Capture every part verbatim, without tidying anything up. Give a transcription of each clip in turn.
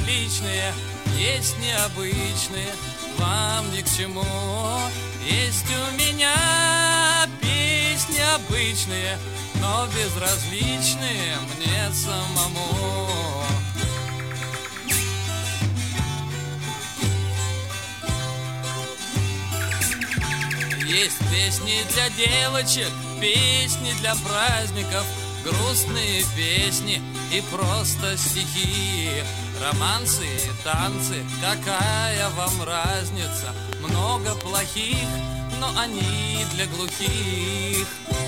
отличные, есть необычные, вам ни к чему. Есть у меня песни обычные, но безразличные мне самому. Есть песни для девочек, песни для праздников, грустные песни и просто стихи, романсы и танцы, какая вам разница? Много плохих, но они для глухих.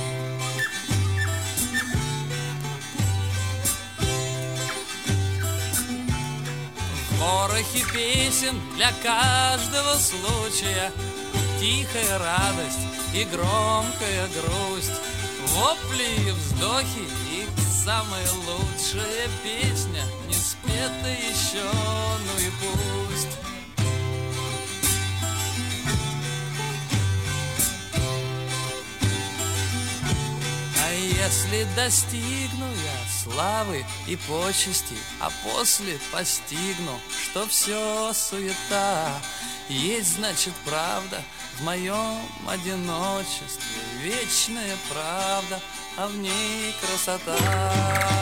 В ворохе песен для каждого случая тихая радость и громкая грусть, вопли и вздохи и самая лучшая песня не спета еще, ну и пусть. А если достигну я славы и почести, а после постигну, что все суета, есть, значит, правда в моем одиночестве, вечная правда, а в ней красота.